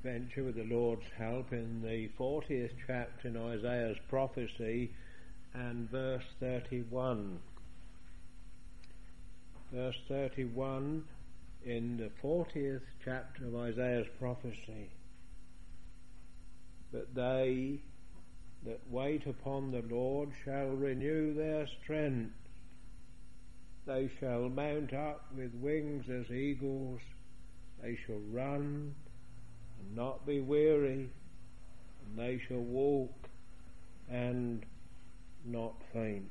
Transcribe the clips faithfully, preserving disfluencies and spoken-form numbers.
venture with the Lord's help in the fortieth chapter in Isaiah's prophecy and verse thirty-one. Verse thirty-one in the fortieth chapter of Isaiah's prophecy. But they that wait upon the Lord shall renew their strength. They shall mount up with wings as eagles. They shall run and not be weary, and they shall walk and not faint.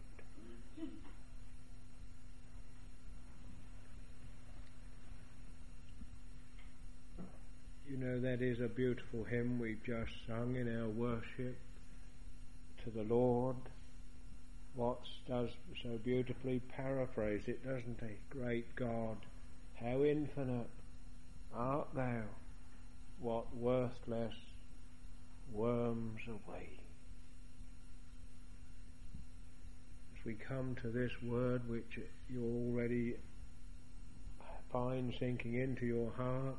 You know, that is a beautiful hymn we've just sung in our worship to the Lord. Watts does so beautifully paraphrase it, doesn't he? Great God, how infinite art thou, what worthless worms away. As we come to this word which you already find sinking into your heart,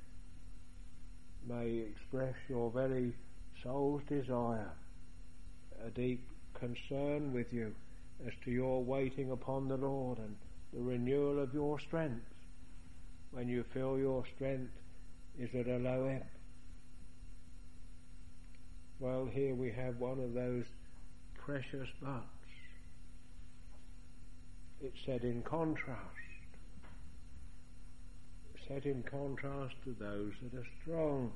may express your very soul's desire, a deep concern with you as to your waiting upon the Lord and the renewal of your strength when you feel your strength is at a low ebb. Well, here we have one of those precious buts. It's set in contrast. Set in contrast to those that are strong,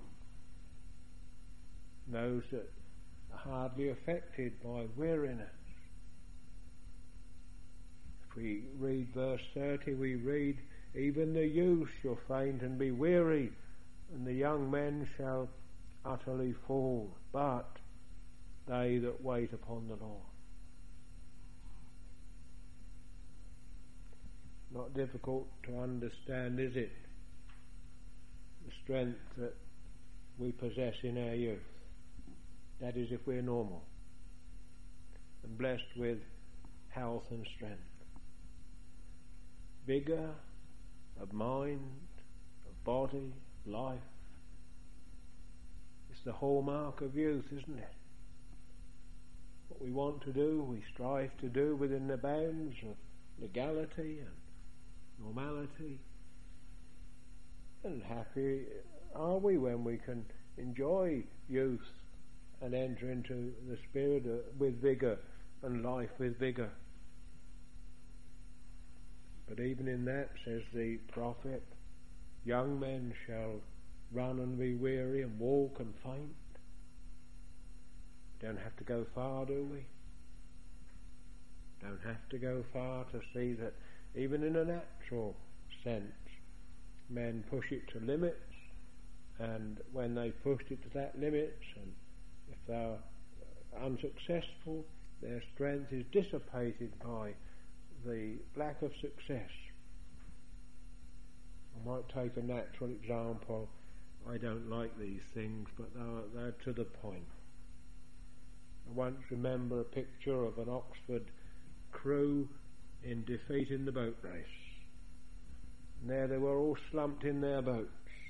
those that are hardly affected by weariness. If we read verse thirty, we read, even the youth shall faint and be weary, and the young men shall utterly fall, but they that wait upon the Lord. Not difficult to understand, is it? The strength that we possess in our youth. That is, if we're normal and blessed with health and strength. Vigour of mind, of body, life. It's the hallmark of youth, isn't it? What we want to do, we strive to do within the bounds of legality and normality. And happy are we when we can enjoy youth and enter into the spirit with vigour and life with vigour. But even in that, says the prophet, young men shall run and be weary and walk and faint. We don't have to go far, do we? Don't have to go far to see that even in a natural sense, men push it to limits, and when they pushed it to that limits, and if they're unsuccessful, their strength is dissipated by the lack of success. I might take a natural example. I don't like these things, but they're, they're to the point. I once remember a picture of an Oxford crew in defeat in the boat race. And there they were all slumped in their boats.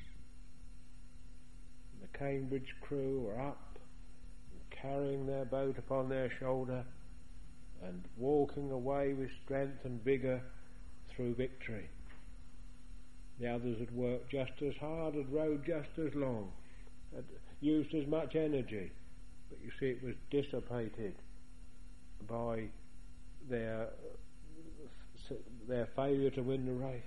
And the Cambridge crew were up and carrying their boat upon their shoulder and walking away with strength and vigour through victory. The others had worked just as hard, had rowed just as long, had used as much energy, but you see it was dissipated by their their failure to win the race.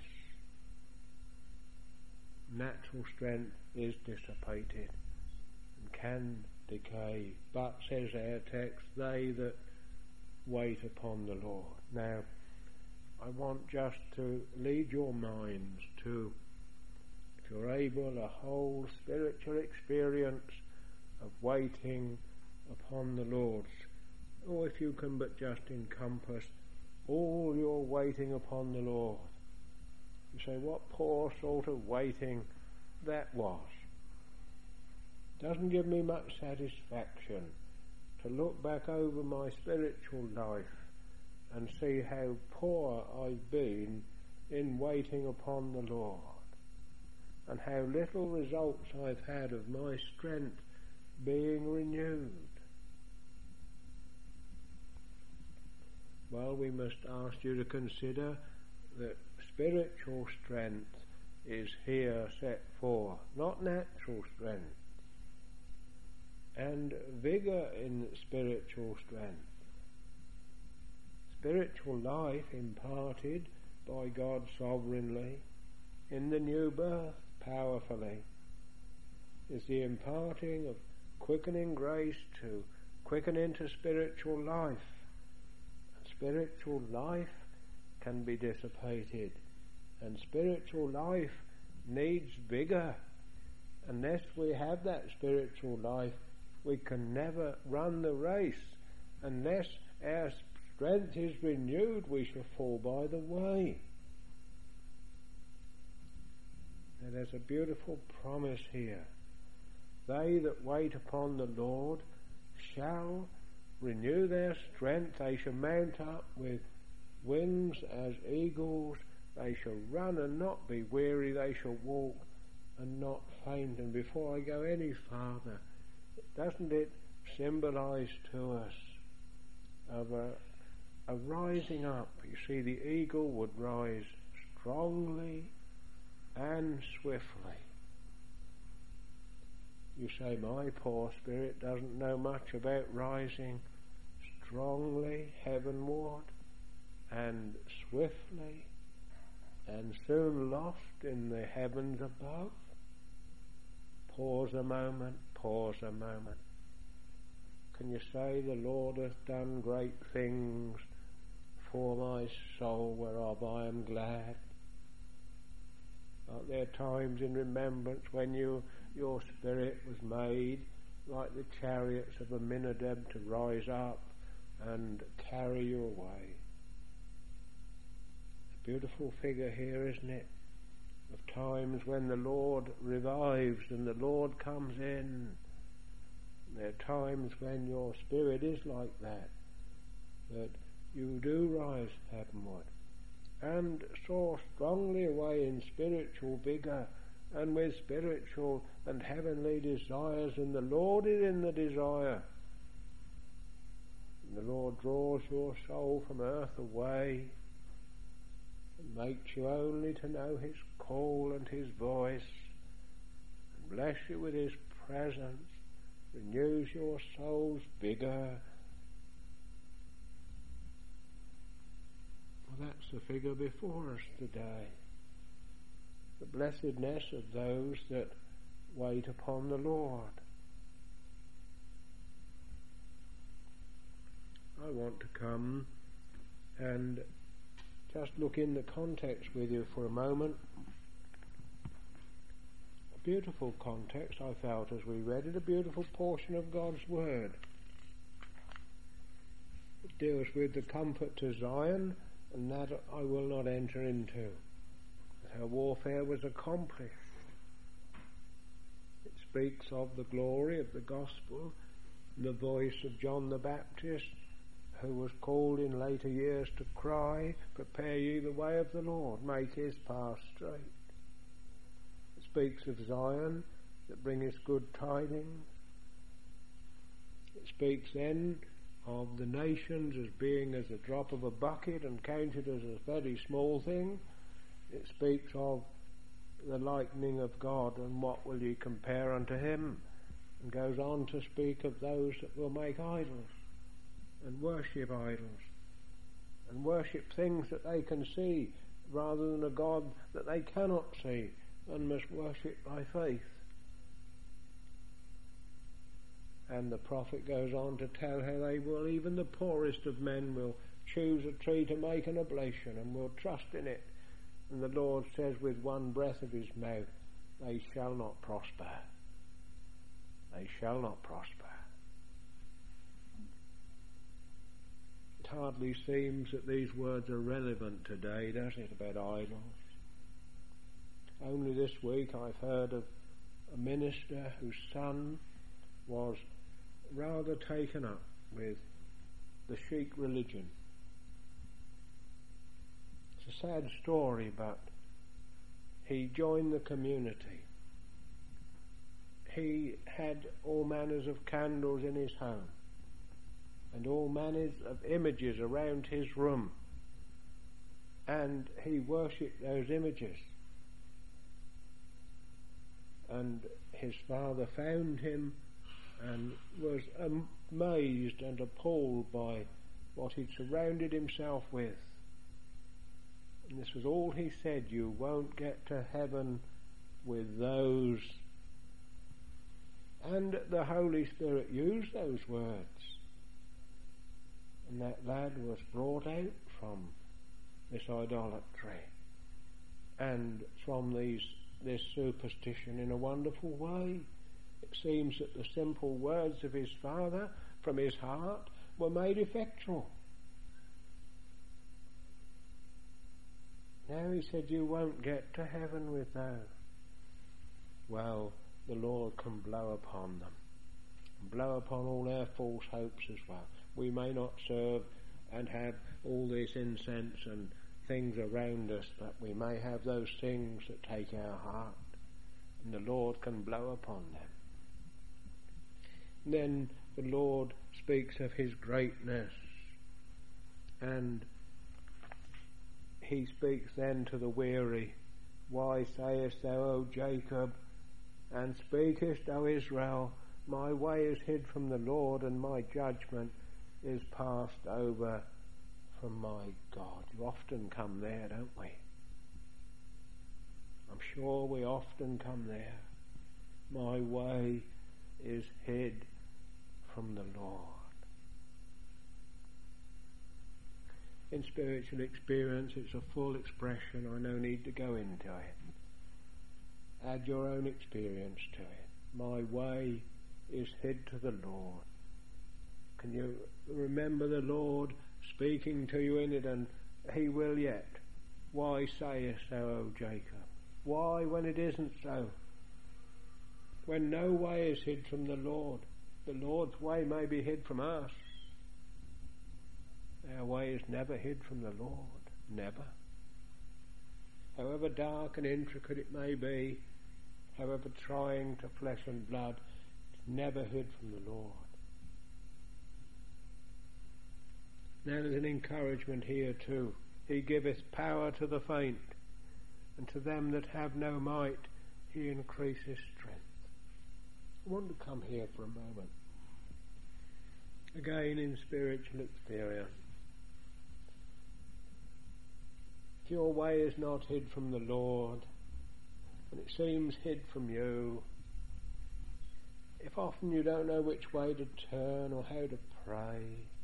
Natural strength is dissipated and can decay, but, says our text, they that wait upon the Lord. Now, I want just to lead your minds to, if you're able, a whole spiritual experience of waiting upon the Lord. Or if you can but just encompass all your waiting upon the Lord. You say, what poor sort of waiting that was. Doesn't give me much satisfaction to look back over my spiritual life and see how poor I've been in waiting upon the Lord. and how little results I've had of my strength being renewed. Well, we must ask you to consider that spiritual strength is here set forth, not natural strength, and vigour in spiritual strength. Spiritual life imparted by God sovereignly in the new birth powerfully is the imparting of quickening grace to quicken into spiritual life. And spiritual life can be dissipated, and spiritual life needs vigour. Unless we have that spiritual life, we can never run the race. Unless our strength is renewed, we shall fall by the way. Now there's a beautiful promise here. They that wait upon the Lord shall renew their strength. They shall mount up with wings as eagles. They shall run and not be weary. They shall walk and not faint. And before I go any farther, doesn't it symbolise to us of a, a rising up? You see, the eagle would rise strongly and swiftly. You say, my poor spirit doesn't know much about rising strongly heavenward and swiftly and soon lost in the heavens above. Pause a moment, pause a moment. Can you say, the Lord hath done great things for my soul, whereof I am glad? Are there times in remembrance when you, your spirit was made like the chariots of Aminadab to rise up and carry you away? It's a beautiful figure here, isn't it? Of times when the Lord revives and the Lord comes in. There are times when your spirit is like that, that you do rise heavenward and soar strongly away in spiritual vigour and with spiritual and heavenly desires, and the Lord is in the desire. And the Lord draws your soul from earth away and makes you only to know His call and His voice, and bless you with His presence, renews your soul's vigour. Well, that's the figure before us today. The blessedness of those that wait upon the Lord. I want to come and just look in the context with you for a moment. A beautiful context I felt as we read it, a beautiful portion of God's Word. It deals with the comfort to Zion, and that I will not enter into. Her warfare was accomplished. It speaks of the glory of the gospel, the voice of John the Baptist, who was called in later years to cry, prepare ye the way of the Lord, make his path straight. It speaks of Zion that bringeth good tidings. It speaks then of the nations as being as a drop of a bucket and counted as a very small thing. It speaks of the likening of God, and what will ye compare unto him? And goes on to speak of those that will make idols and worship idols and worship things that they can see rather than a God that they cannot see and must worship by faith. And the prophet goes on to tell how they will, even the poorest of men will choose a tree to make an oblation and will trust in it. And the Lord says with one breath of his mouth, they shall not prosper. They shall not prosper. It hardly seems that these words are relevant today, does it, about idols? Only this week I've heard of a minister whose son was rather taken up with the Sikh religion. It's a sad story, but he joined the community. He had all manners of candles in his home and all manners of images around his room, and he worshipped those images. And his father found him and was amazed and appalled by what he'd surrounded himself with. And this was all he said: you won't get to heaven with those. And the Holy Spirit used those words, and that lad was brought out from this idolatry and from these this superstition in a wonderful way. It seems that the simple words of his father from his heart were made effectual. Now he said, you won't get to heaven with those. Well, the Lord can blow upon them, blow upon all their false hopes as well. We may not serve and have all this incense and things around us, but we may have those things that take our heart, and the Lord can blow upon them. And then the Lord speaks of his greatness, and he speaks then to the weary, why sayest thou, O Jacob, and speakest, O Israel, my way is hid from the Lord, and my judgment is passed over from my God. You often come there, don't we? I'm sure we often come there. My way is hid from the Lord. In spiritual experience, it's a full expression. I no need to go into it. Add your own experience to it. My way is hid to the Lord. Can you remember the Lord speaking to you in it? And he will yet. Why sayest thou, O Jacob? Why, when it isn't so? When no way is hid from the Lord. The Lord's way may be hid from us. Our way is never hid from the Lord. Never. However dark and intricate it may be, however trying to flesh and blood, it's never hid from the Lord. Now there's an encouragement here too. He giveth power to the faint, and to them that have no might he increases strength. I want to come here for a moment. Again, in spiritual experience. If your way is not hid from the Lord, and it seems hid from you, if often you don't know which way to turn or how to pray,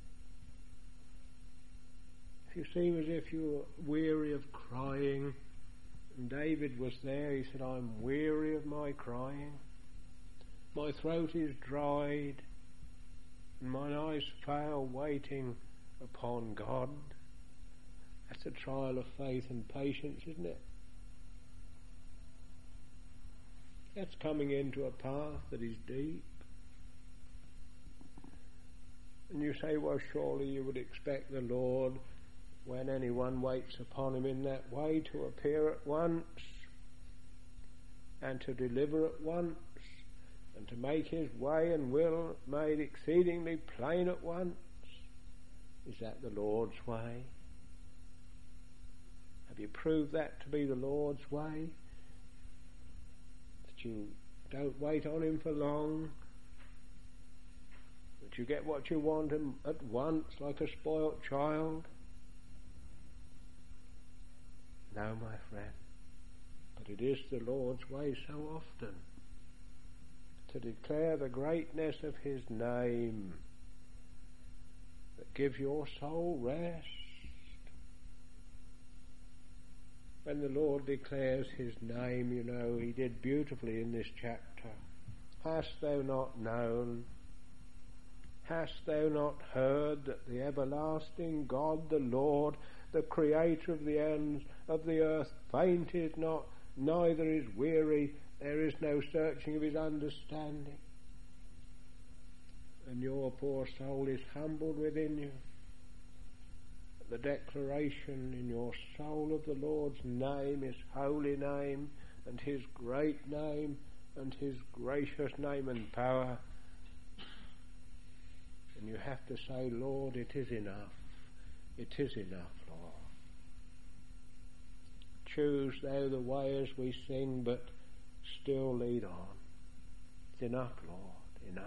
if you seem as if you're weary of crying, and David was there, he said, I'm weary of my crying, my throat is dried, and mine eyes fail waiting upon God. That's a trial of faith and patience, isn't it? That's coming into a path that is deep. And you say, well, surely you would expect the Lord, when anyone waits upon him in that way, to appear at once and to deliver at once and to make his way and will made exceedingly plain at once. Is that the Lord's way? Have you proved that to be the Lord's way? That you don't wait on him for long, that you get what you want at once like a spoilt child? No, my friend, but it is the Lord's way so often to declare the greatness of his name that gives your soul rest. When the Lord declares his name, you know, he did beautifully in this chapter. Hast thou not known? Hast thou not heard that the everlasting God, the Lord, the creator of the ends of the earth, fainteth not, neither is weary, there is no searching of his understanding. And your poor soul is humbled within you. the declaration in your soul of the Lord's name, His holy name, and His great name, and His gracious name and power. And you have to say, Lord, it is enough. It is enough, Lord. Choose thou the way as we sing, but still lead on. It's enough, Lord, enough.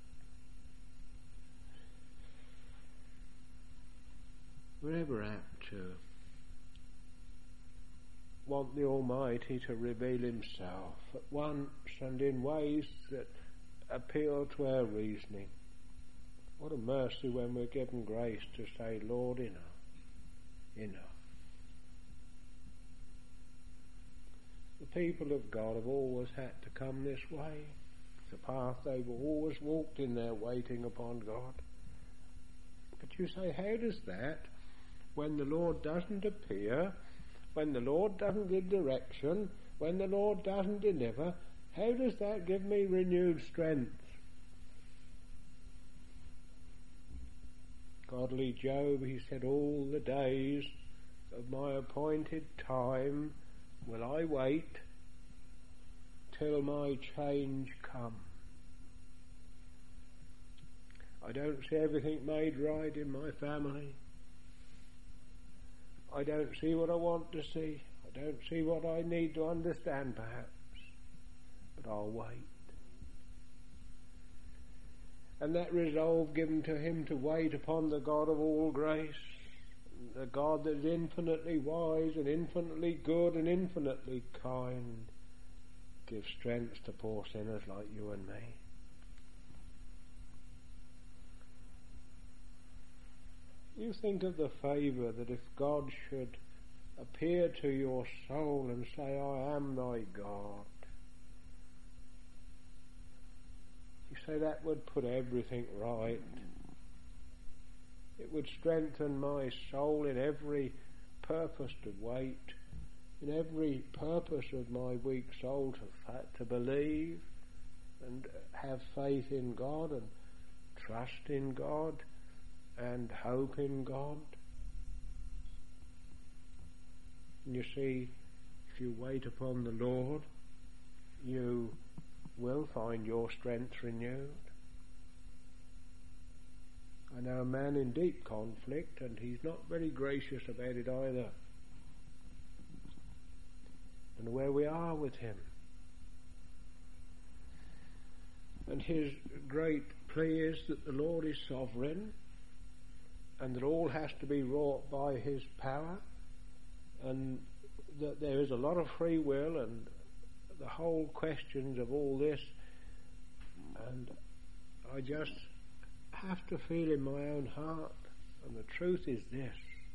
We're ever apt to want the Almighty to reveal Himself at once and in ways that appeal to our reasoning. What a mercy when we're given grace to say, Lord, enough, enough. The people of God have always had to come this way. It's a path they've always walked in their waiting upon God. But you say, how does that, when the Lord doesn't appear, when the Lord doesn't give direction, when the Lord doesn't deliver, how does that give me renewed strength? Godly Job, he said, all the days of my appointed time will I wait till my change come. I don't see everything made right in my family. I don't see what I want to see. I don't see what I need to understand perhaps. But I'll wait. And that resolve given to him to wait upon the God of all grace, the God that is infinitely wise and infinitely good and infinitely kind, gives strength to poor sinners like you and me. You think of the favour that if God should appear to your soul and say, I am thy God. You say that would put everything right. It would strengthen my soul in every purpose to wait, in every purpose of my weak soul to fa- to believe and have faith in God and trust in God and hope in God. And you see, if you wait upon the Lord, you will find your strength renewed. I know a man in deep conflict, and he's not very gracious about it either. And where we are with him. And his great plea is that the Lord is sovereign, and that all has to be wrought by His power, and that there is a lot of free will, and the whole questions of all this. And I just have to feel in my own heart, and the truth is this,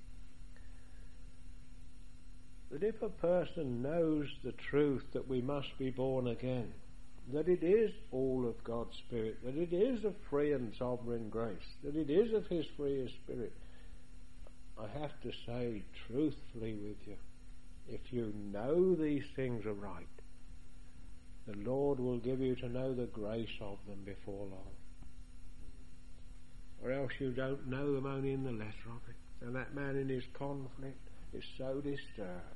that if a person knows the truth that we must be born again, that it is all of God's Spirit, that it is of free and sovereign grace, that it is of His free Spirit, I have to say truthfully with you, if you know these things are right, the Lord will give you to know the grace of them before long. Or else you don't know them only in the letter of it. And that man in his conflict is so disturbed.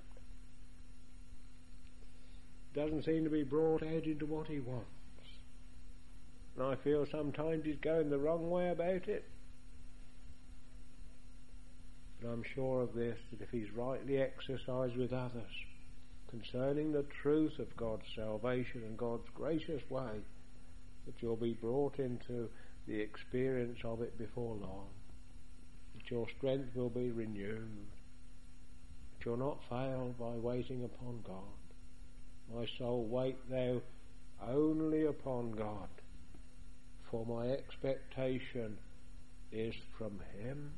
Doesn't seem to be brought out into what he wants. And I feel sometimes he's going the wrong way about it. But I'm sure of this, that if he's rightly exercised with others concerning the truth of God's salvation and God's gracious way, that you'll be brought into the experience of it before long, that your strength will be renewed, that you'll not fail by waiting upon God. My soul, wait thou only upon God, for my expectation is from Him.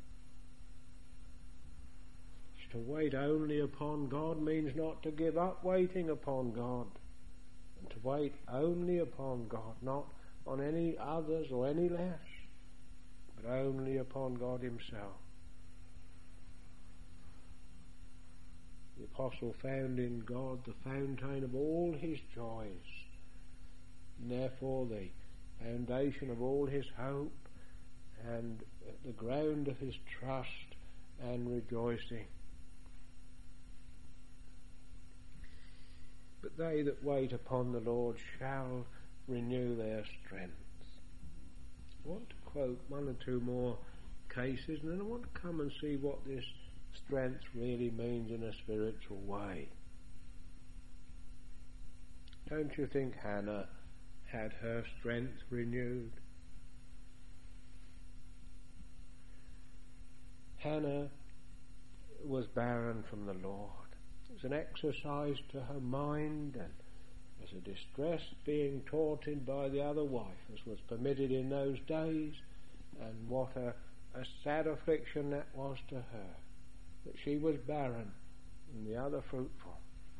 To wait only upon God means not to give up waiting upon God, and to wait only upon God, not on any others or any less, but only upon God Himself. The apostle found in God the fountain of all his joys, and therefore the foundation of all his hope, and the ground of his trust and rejoicing. But they that wait upon the Lord shall renew their strength. I want to quote one or two more cases, and then I want to come and see what this strength really means in a spiritual way. Don't you think Hannah had her strength renewed? Hannah was barren from the Lord. It was an exercise to her mind, and as a distress being taught in by the other wife, as was permitted in those days, and what a, a sad affliction that was to her, that she was barren and the other fruitful.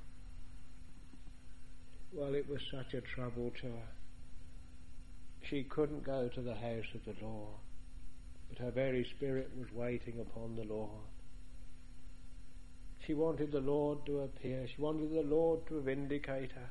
Well, it was such a trouble to her. She couldn't go to the house of the Lord, but her very spirit was waiting upon the Lord. She wanted the Lord to appear. She wanted the Lord to vindicate her.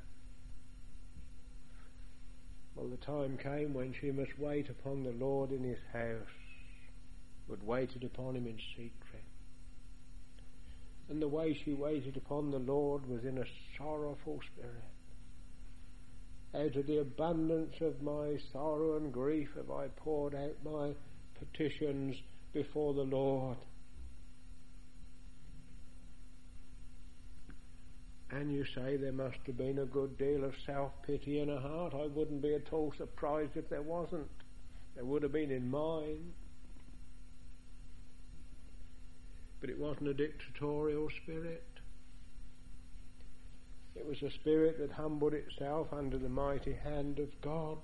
Well, the time came when she must wait upon the Lord in his house, but waited upon him in secret. And the way she waited upon the Lord was in a sorrowful spirit. Out of the abundance of my sorrow and grief have I poured out my petitions before the Lord. And you say there must have been a good deal of self-pity in her heart. I wouldn't be at all surprised if there wasn't. There would have been in mine. But it wasn't a dictatorial spirit. It was a spirit that humbled itself under the mighty hand of God.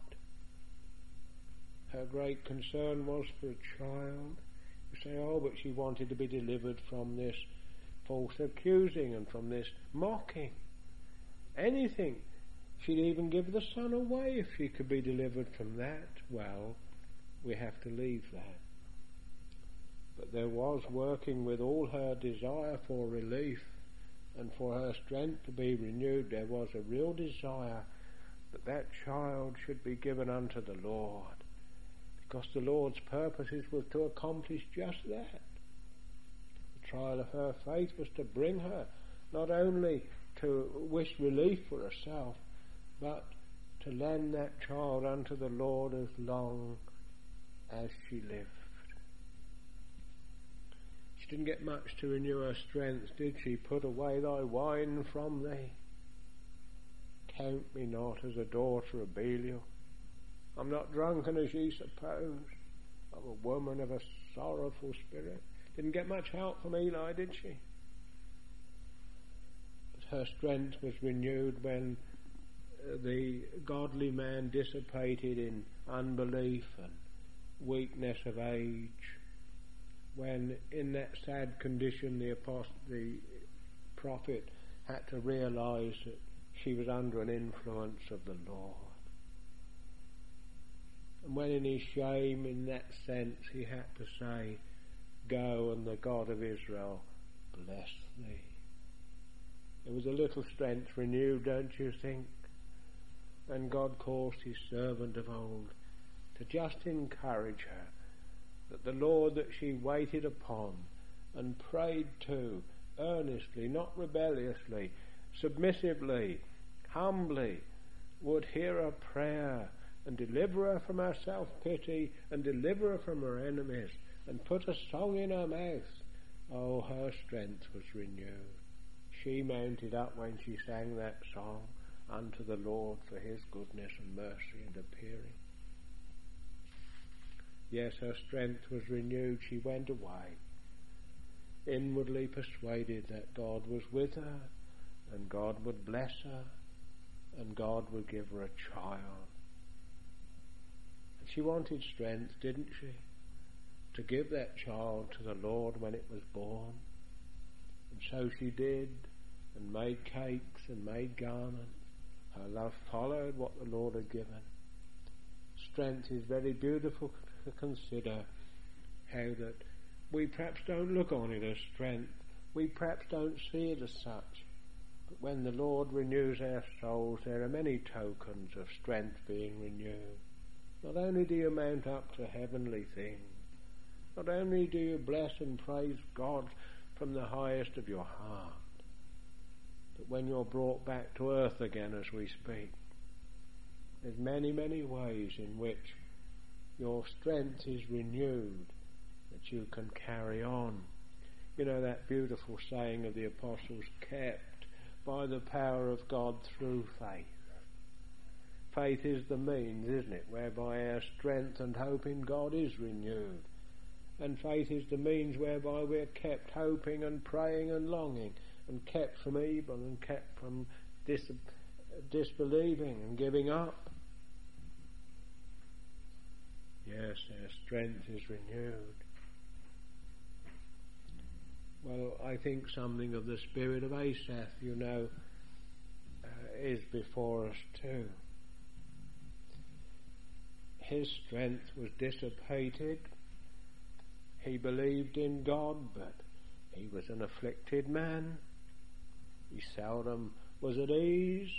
Her great concern was for a child. You say, oh, but she wanted to be delivered from this false accusing and from this mocking. Anything. She'd even give the son away if she could be delivered from that. Well, we have to leave that. But there was working with all her desire for relief and for her strength to be renewed, there was a real desire that that child should be given unto the Lord, because the Lord's purposes were to accomplish just that. The trial of her faith was to bring her not only to wish relief for herself, but to lend that child unto the Lord as long as she lived. She didn't get much to renew her strength, did she? Put away thy wine from thee. Count me not as a daughter of Belial. I'm not drunken as ye suppose. I'm a woman of a sorrowful spirit. Didn't get much help from Eli, did she? But her strength was renewed when uh, the godly man dissipated in unbelief and weakness of age. When in that sad condition the apostle, the prophet had to realize that she was under an influence of the Lord. And when in his shame, in that sense, he had to say, go and the God of Israel bless thee. There was a little strength renewed, don't you think? And God caused his servant of old to just encourage her, that the Lord that she waited upon and prayed to earnestly, not rebelliously, submissively, humbly, would hear her prayer and deliver her from her self-pity and deliver her from her enemies and put a song in her mouth. Oh, her strength was renewed. She mounted up when she sang that song unto the Lord for his goodness and mercy and appearing. Yes, her strength was renewed. She went away, inwardly persuaded that God was with her, and God would bless her, and God would give her a child. And she wanted strength, didn't she, to give that child to the Lord when it was born. And so she did, and made cakes and made garments. Her love followed what the Lord had given. Strength is very beautiful to consider, how that we perhaps don't look on it as strength, we perhaps don't see it as such, but when the Lord renews our souls, there are many tokens of strength being renewed. Not only do you mount up to heavenly things, Not only do you bless and praise God from the highest of your heart, but when you're brought back to earth again as we speak, there's many, many ways in which your strength is renewed, that you can carry on. You know that beautiful saying of the apostles, kept by the power of God through faith. Faith is the means, isn't it, whereby our strength and hope in God is renewed. And faith is the means whereby we're kept hoping and praying and longing, and kept from evil and kept from dis- disbelieving and giving up. Yes, our strength is renewed. Well, I think something of the spirit of Asaph, you know, uh, is before us too. His strength was dissipated. He believed in God, but he was an afflicted man. He seldom was at ease,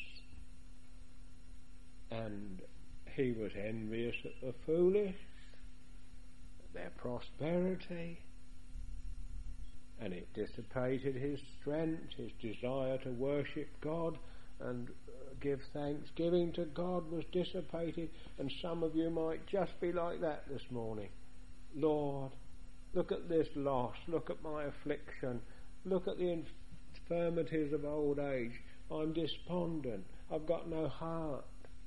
and he was envious at the foolish, their prosperity, and it dissipated his strength. His desire to worship God and give thanksgiving to God was dissipated. And some of you might just be like that this morning. Lord, look at this loss, look at my affliction, look at the infirmities of old age. I'm despondent, I've got no heart.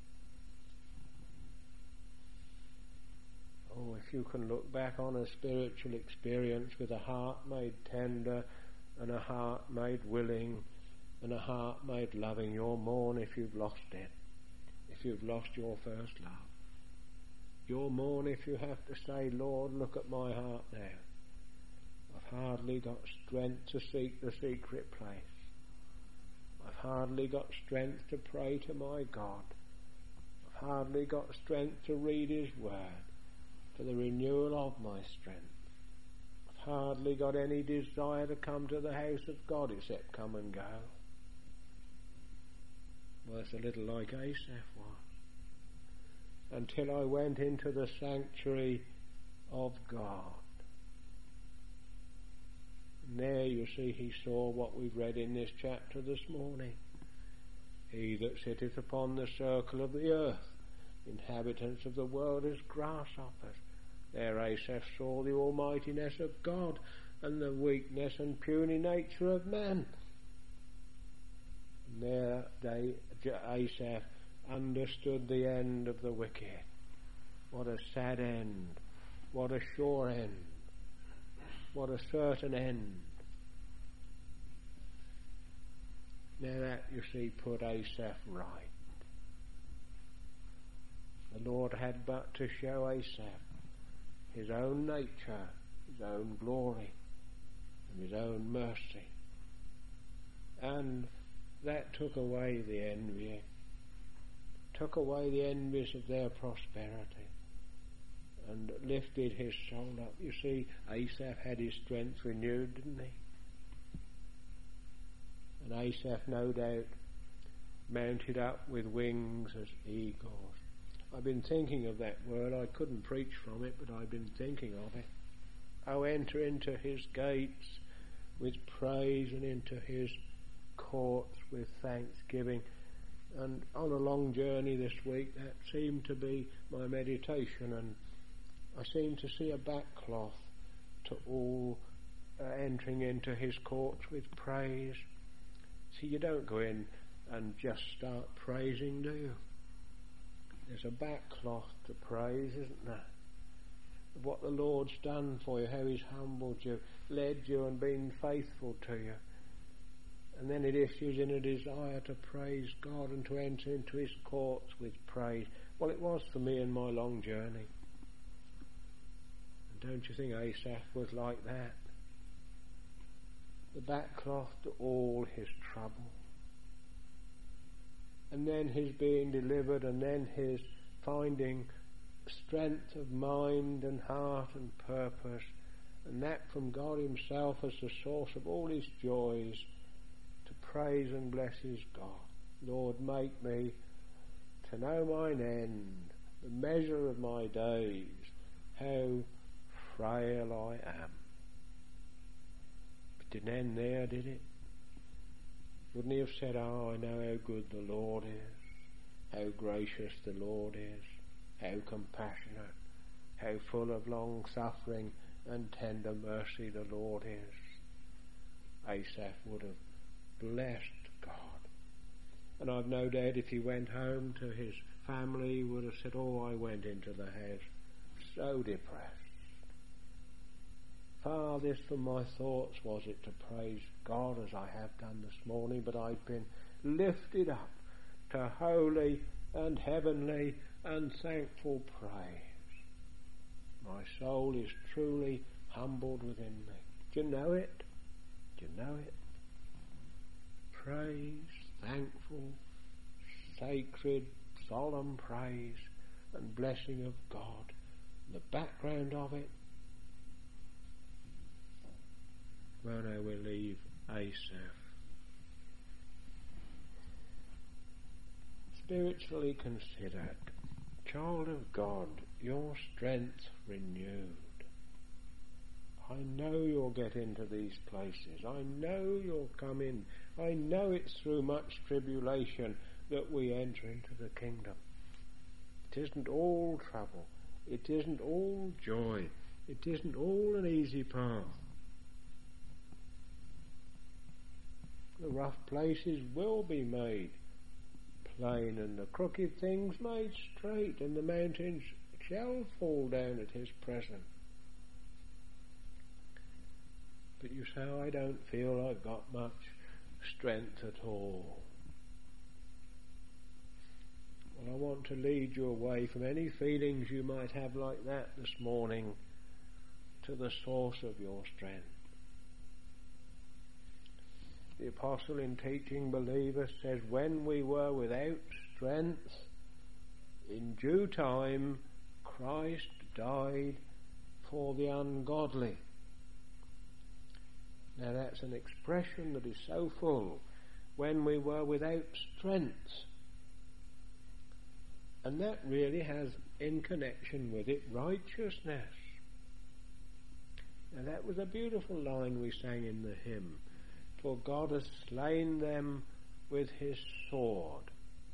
Oh, if you can look back on a spiritual experience with a heart made tender and a heart made willing and a heart made loving, you'll mourn if you've lost it, if you've lost your first love. You'll mourn if you have to say, Lord, look at my heart now. I've hardly got strength to seek the secret place. I've hardly got strength to pray to my God. I've hardly got strength to read his word, for the renewal of my strength. I've hardly got any desire to come to the house of God except come and go. Well, it's a little like Asaph was. Until I went into the sanctuary of God. And there you see he saw what we've read in this chapter this morning. He that sitteth upon the circle of the earth, inhabitants of the world as grasshoppers. There Asaph saw the almightiness of God and the weakness and puny nature of man. And there they, Asaph understood the end of the wicked. What a sad end. What a sure end. What a certain end. Now that, you see, put Asaph right. The Lord had but to show Asaph his own nature, his own glory, and his own mercy. And that took away the envy, took away the envies of their prosperity, and lifted his soul up. You see, Asaph had his strength renewed, didn't he? And Asaph, no doubt, mounted up with wings as eagles. I've been thinking of that word. I couldn't preach from it, but I've been thinking of it. Oh, enter into his gates with praise and into his courts with thanksgiving. And on a long journey this week, that seemed to be my meditation, and I seemed to see a backcloth to all uh, entering into his courts with praise. See, you don't go in and just start praising, do you? There's a backcloth to praise, isn't there? Of what the Lord's done for you, how he's humbled you, led you and been faithful to you. And then it issues in a desire to praise God and to enter into his courts with praise. Well, it was for me in my long journey. And don't you think Asaph was like that? The backcloth to all his trouble. And then his being delivered, and then his finding strength of mind and heart and purpose, and that from God himself as the source of all his joys, to praise and bless his God. Lord, make me to know mine end, the measure of my days, how frail I am. But it didn't end there, did it? Wouldn't he have said, oh, I know how good the Lord is, how gracious the Lord is, how compassionate, how full of long suffering and tender mercy the Lord is. Asaph would have blessed God. And I've no doubt if he went home to his family, he would have said, oh, I went into the house so depressed. Farthest from my thoughts was it to praise God as I have done this morning, but I've been lifted up to holy and heavenly and thankful praise. My soul is truly humbled within me. Do you know it? Do you know it? Praise, thankful, sacred, solemn praise and blessing of God. The background of it, well, now we leave Asaph. Spiritually considered, child of God, your strength renewed. I know you'll get into these places. I know you'll come in. I know it's through much tribulation that we enter into the kingdom. It isn't all trouble. It isn't all joy. It isn't all an easy path. The rough places will be made plain, and the crooked things made straight, and the mountains shall fall down at his presence. But you say, I don't feel I've got much strength at all. Well, I want to lead you away from any feelings you might have like that this morning to the source of your strength. The apostle in teaching believers says, when we were without strength, in due time Christ died for the ungodly. Now that's an expression that is so full. When we were without strength. And that really has in connection with it righteousness. Now that was a beautiful line we sang in the hymn. For God has slain them with his sword.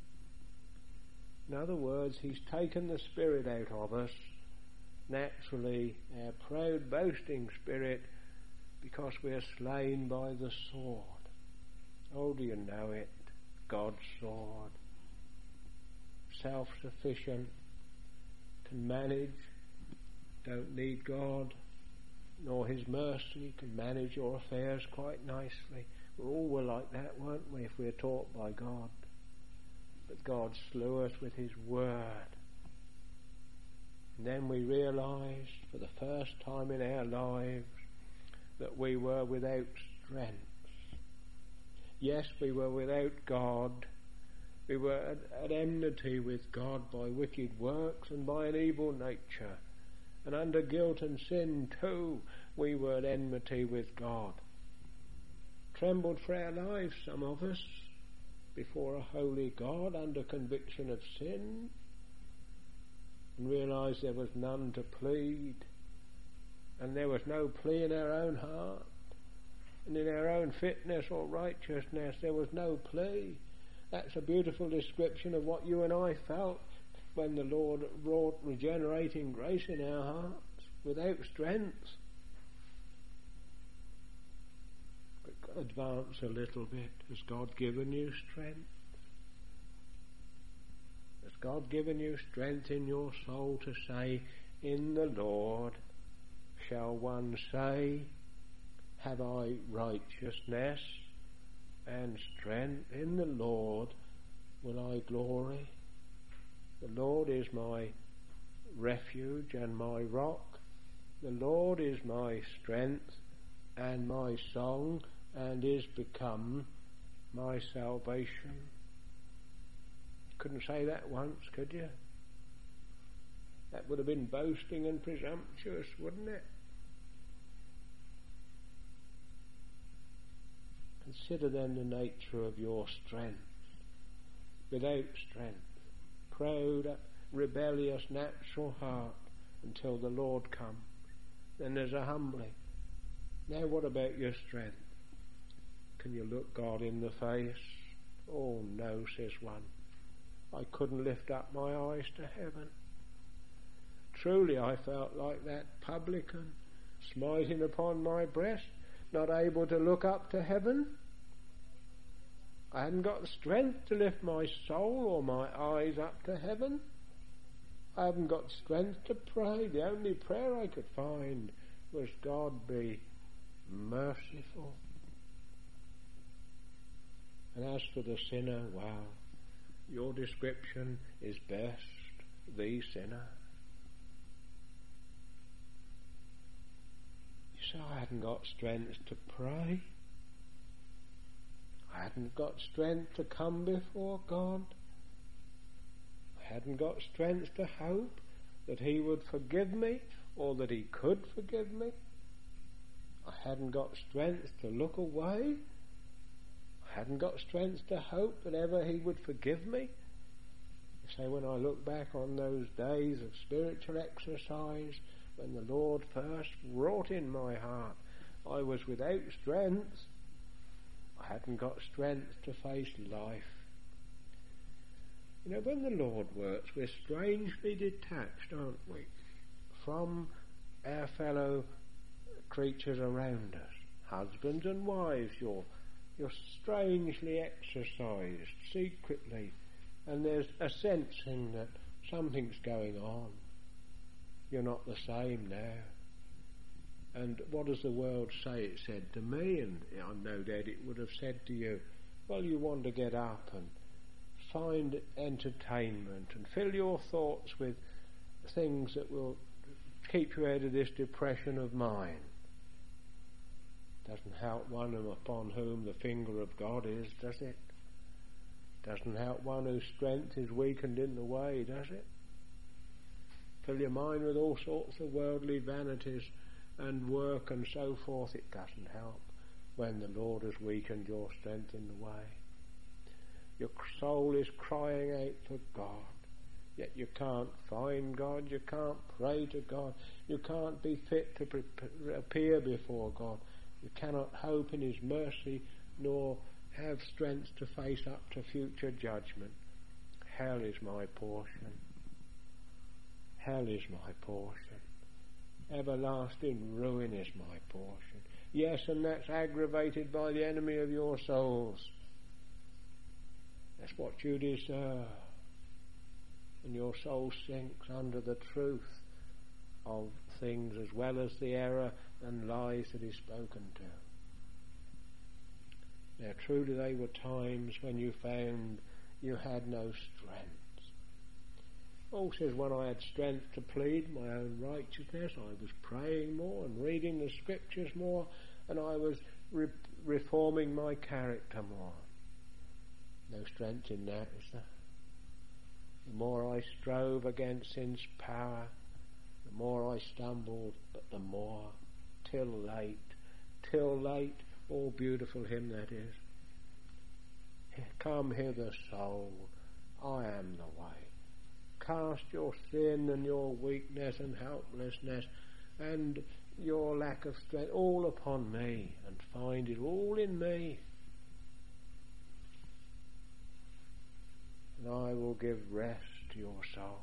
In other words, he's taken the spirit out of us, naturally our proud boasting spirit, because we're slain by the sword. Oh, do you know it? God's sword. Self-sufficient, can manage, don't need God nor his mercy, can manage your affairs quite nicely. We all were like that, weren't we, if we were taught by God? But God slew us with his word. And then we realised for the first time in our lives that we were without strength. Yes, we were without God. We were at, at enmity with God by wicked works and by an evil nature. And under guilt and sin too, we were at enmity with God. Trembled for our lives, some of us, before a holy God under conviction of sin, and realised there was none to plead, and there was no plea in our own heart, and in our own fitness or righteousness there was no plea. That's a beautiful description of what you and I felt when the Lord wrought regenerating grace in our hearts, without strength. But advance a little bit. Has God given you strength? Has God given you strength in your soul to say, in the Lord shall one say, have I righteousness and strength? In the Lord will I glory. The Lord is my refuge and my rock. The Lord is my strength and my song, and is become my salvation. Couldn't say that once, could you? That would have been boasting and presumptuous, wouldn't it? Consider then the nature of your strength. Without strength, proud, rebellious, natural heart, until the Lord comes. Then there's a humbling. Now what about your strength? Can you look God in the face? Oh no, says one. I couldn't lift up my eyes to heaven. Truly I felt like that publican, smiting upon my breast, not able to look up to heaven. I hadn't got the strength to lift my soul or my eyes up to heaven. I haven't got strength to pray. The only prayer I could find was, God be merciful. And as for the sinner, well, your description is best, the sinner. You say, I hadn't got strength to pray. I hadn't got strength to come before God. I hadn't got strength to hope that He would forgive me or that He could forgive me. I hadn't got strength to look away. I hadn't got strength to hope that ever He would forgive me. You say, when I look back on those days of spiritual exercise, when the Lord first wrought in my heart, I was without strength. I hadn't got strength to face life. You know, when the Lord works, we're strangely detached, aren't we, from our fellow creatures around us. Husbands and wives, you're, you're strangely exercised secretly, and there's a sensing that something's going on. You're not the same now. And what does the world say it said to me? And I know that it would have said to you, well, you want to get up and find entertainment and fill your thoughts with things that will keep you out of this depression of mind. Doesn't help one upon whom the finger of God is, does it? Doesn't help one whose strength is weakened in the way, does it? Fill your mind with all sorts of worldly vanities and work and so forth. It doesn't help when the Lord has weakened your strength in the way. Your soul is crying out for God, yet you can't find God, you can't pray to God, you can't be fit to pre- appear before God, you cannot hope in His mercy nor have strength to face up to future judgment. Hell is my portion. Hell is my portion. Everlasting ruin is my portion. Yes, and that's aggravated by the enemy of your souls. That's what you deserve. And your soul sinks under the truth of things as well as the error and lies that is spoken to. Now truly they were times when you found you had no strength. Paul says, when I had strength to plead my own righteousness, I was praying more and reading the scriptures more, and I was re- reforming my character more. No strength in that, is there? The more I strove against sin's power, the more I stumbled, but the more, till late, till late, oh beautiful hymn that is. Come hither, soul, I am the way. Cast your sin and your weakness and helplessness and your lack of strength all upon me, and find it all in me. And I will give rest to your soul.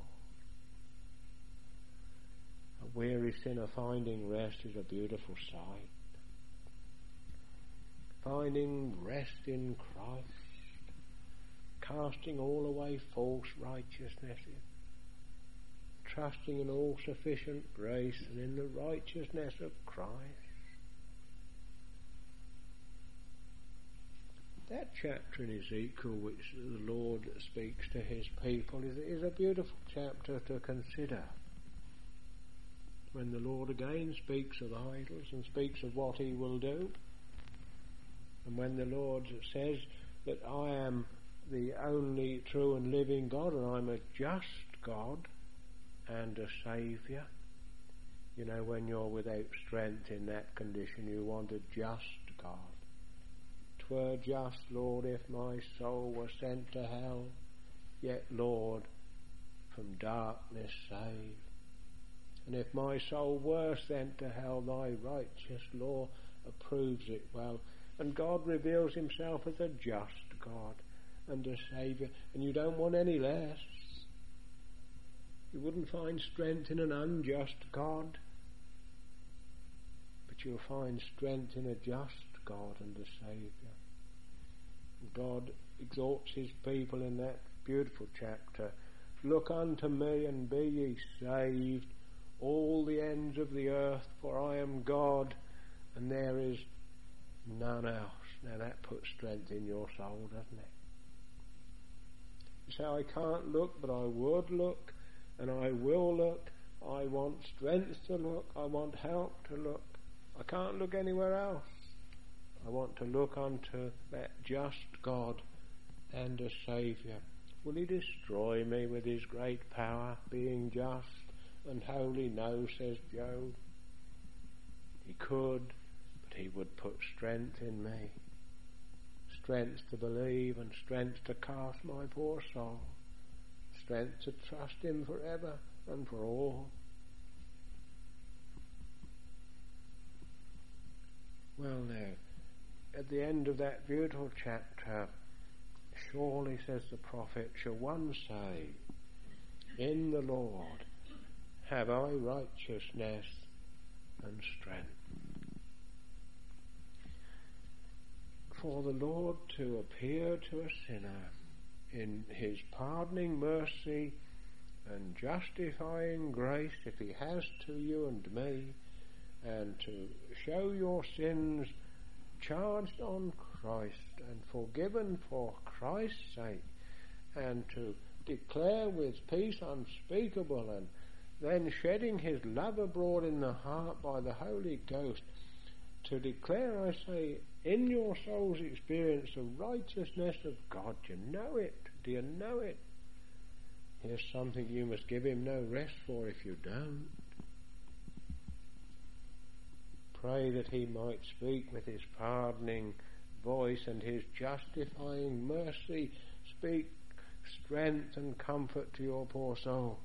A weary sinner finding rest is a beautiful sight. Finding rest in Christ, casting all away false righteousnesses, trusting in all sufficient grace and in the righteousness of Christ. That chapter in Ezekiel which the Lord speaks to His people is, is a beautiful chapter to consider. When the Lord again speaks of idols and speaks of what He will do, and when the Lord says that I am the only true and living God and I'm a just God and a Saviour. You know, when you're without strength in that condition, you want a just God. 'Twere just, Lord, if my soul were sent to hell, yet, Lord, from darkness save. And if my soul were sent to hell, thy righteous law approves it well. And God reveals himself as a just God and a Saviour, and you don't want any less. You wouldn't find strength in an unjust God, but you'll find strength in a just God and a Saviour. God exhorts his people in that beautiful chapter, look unto me and be ye saved, all the ends of the earth, for I am God and there is none else. Now that puts strength in your soul, doesn't it? You say, I can't look, but I would look, and I will look. I want strength to look. I want help to look. I can't look anywhere else. I want to look unto that just God and a Saviour. Will he destroy me with his great power, being just and holy? No, says Job. He could, but he would put strength in me. Strength to believe and strength to cast my poor soul. Strength to trust him forever and for all. Well now, at the end of that beautiful chapter, surely, says the prophet, shall one say, in the Lord have I righteousness and strength. For the Lord to appear to a sinner in his pardoning mercy and justifying grace, if he has to you and me, and to show your sins charged on Christ and forgiven for Christ's sake, and to declare with peace unspeakable, and then shedding his love abroad in the heart by the Holy Ghost, to declare, I say, in your soul's experience the righteousness of God. Do you know it? Do you know it? Here's something you must give him no rest for if you don't. Pray that he might speak with his pardoning voice and his justifying mercy, speak strength and comfort to your poor soul.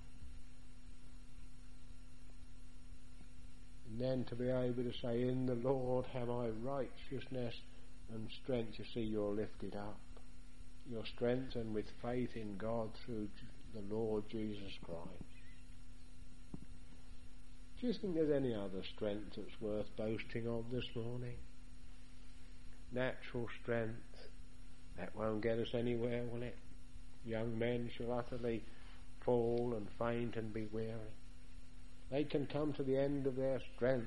And then to be able to say, in the Lord have I righteousness and strength. You see, you're lifted up. You're strengthened with faith in God through the Lord Jesus Christ. Do you think there's any other strength that's worth boasting of this morning? Natural strength, that won't get us anywhere, will it? Young men shall utterly fall and faint and be weary. They can come to the end of their strength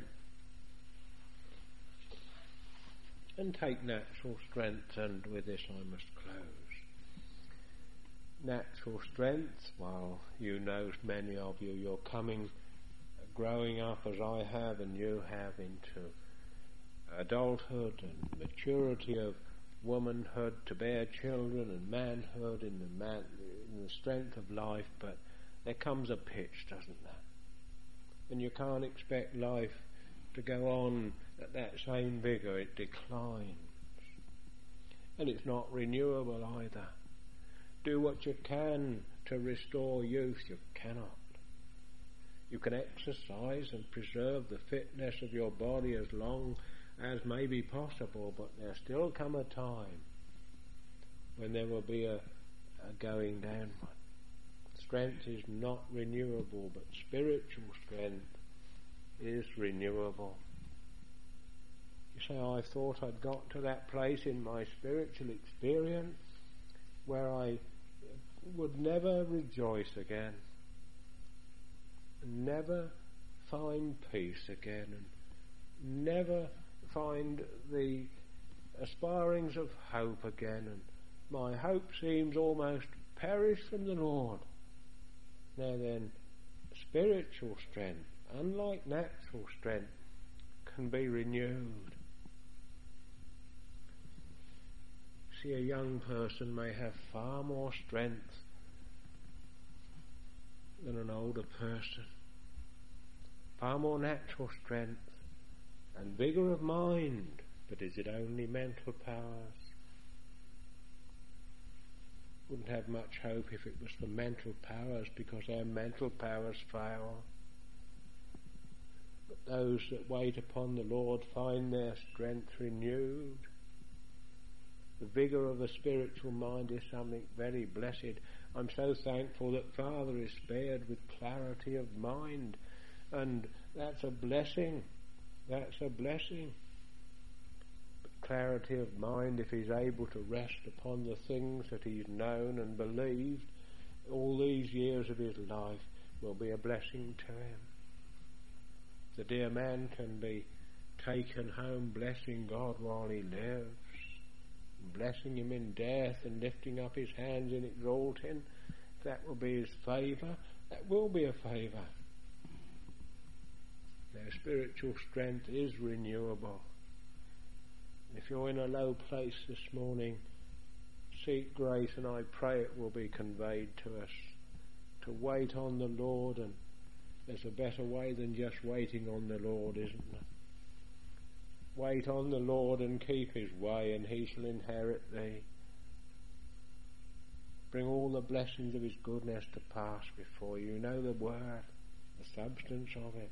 and take natural strength, and with this I must close. Natural strength, well, you know, many of you, you're coming, growing up as I have and you have, into adulthood and maturity of womanhood to bear children, and manhood in the, man, in the strength of life, but there comes a pitch, doesn't there? And you can't expect life to go on at that same vigour. It declines. And it's not renewable either. Do what you can to restore youth. You cannot. You can exercise and preserve the fitness of your body as long as may be possible, but there'll still come a time when there will be a, a going downward. Strength is not renewable, but spiritual strength is renewable. You say, I thought I'd got to that place in my spiritual experience where I would never rejoice again, never find peace again, and never find the aspirings of hope again, and my hope seems almost perished from the Lord. Now then, spiritual strength, unlike natural strength, can be renewed. See, a young person may have far more strength than an older person, far more natural strength and vigour of mind, but is it only mental powers? Wouldn't have much hope if it was for mental powers, because our mental powers fail. But those that wait upon the Lord find their strength renewed. The vigour of a spiritual mind is something very blessed. I'm so thankful that Father is spared with clarity of mind, and that's a blessing. That's a blessing. But clarity of mind, if he's able to rest upon the things that he's known and believed all these years of his life, will be a blessing to him. The dear man can be taken home blessing God while he lives, blessing him in death and lifting up his hands and exalting. That will be his favour. That will be a favour. Their spiritual strength is renewable. If you're in a low place this morning, seek grace, and I pray it will be conveyed to us to wait on the Lord. And there's a better way than just waiting on the Lord, isn't there? Wait on the Lord and keep his way, and he shall inherit thee. Bring all the blessings of his goodness to pass before you. You know the word, the substance of it.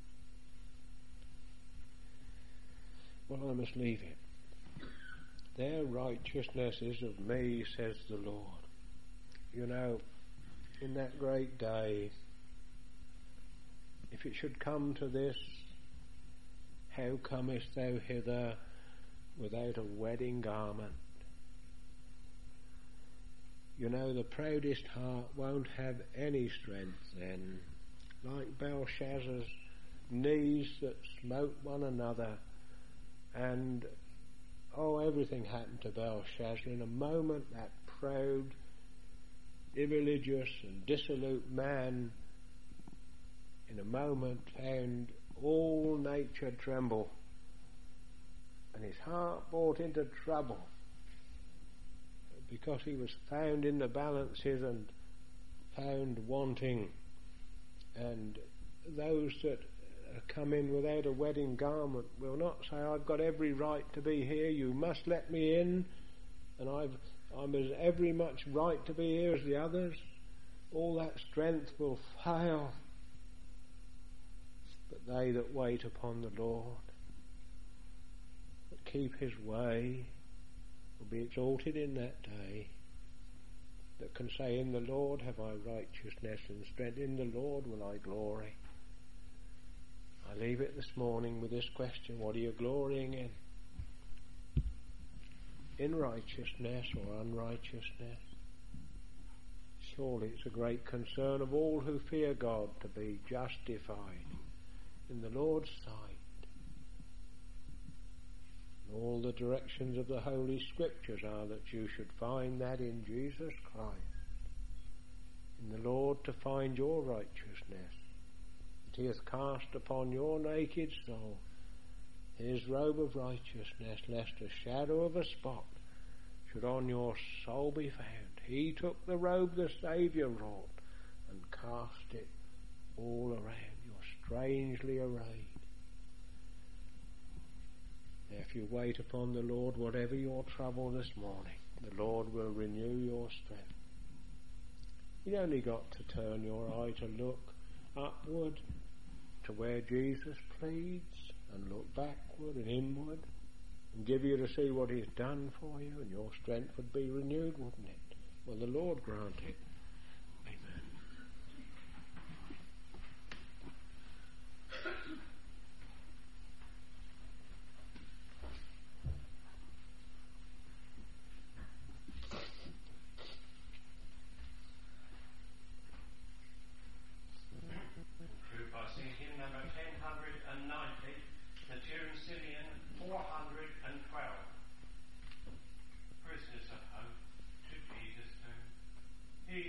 Well, I must leave it. Their righteousness is of me, says the Lord. You know, in that great day, if it should come to this, how comest thou hither without a wedding garment? You know, the proudest heart won't have any strength then. Like Belshazzar's knees that smote one another, and oh, everything happened to Belshazzar. In a moment, that proud, irreligious and dissolute man, in a moment found all nature tremble, and his heart brought into trouble because he was found in the balances and found wanting. And those that come in without a wedding garment will not say, I've got every right to be here, you must let me in, and I've I'm as every much right to be here as the others. All that strength will fail. But they that wait upon the Lord, that keep his way, will be exalted in that day, that can say, in the Lord have I righteousness and strength, in the Lord will I glory. I leave it this morning with this question: what are you glorying in? In righteousness or unrighteousness? Surely it's a great concern of all who fear God to be justified in the Lord's sight. And all the directions of the Holy Scriptures are that you should find that in Jesus Christ, in the Lord, to find your righteousness. He hath cast upon your naked soul his robe of righteousness, lest a shadow of a spot should on your soul be found. He took the robe the Saviour wrought and cast it all around. You're strangely arrayed. If you wait upon the Lord, whatever your trouble this morning, the Lord will renew your strength. You only got to turn your eye to look upward to where Jesus pleads, and look backward and inward, and give you to see what he's done for you, and your strength would be renewed, wouldn't it? Well, the Lord grant it. Amen. He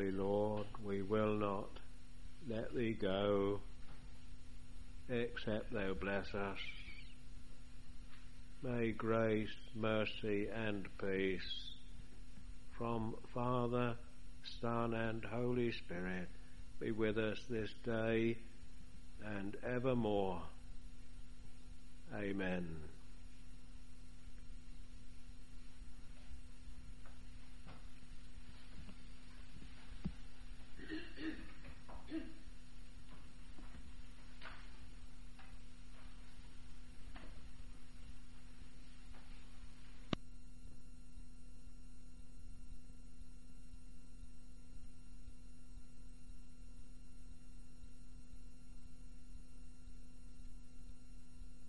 Holy Lord, we will not let thee go, except thou bless us. May grace, mercy and peace from Father, Son and Holy Spirit be with us this day and evermore. Amen.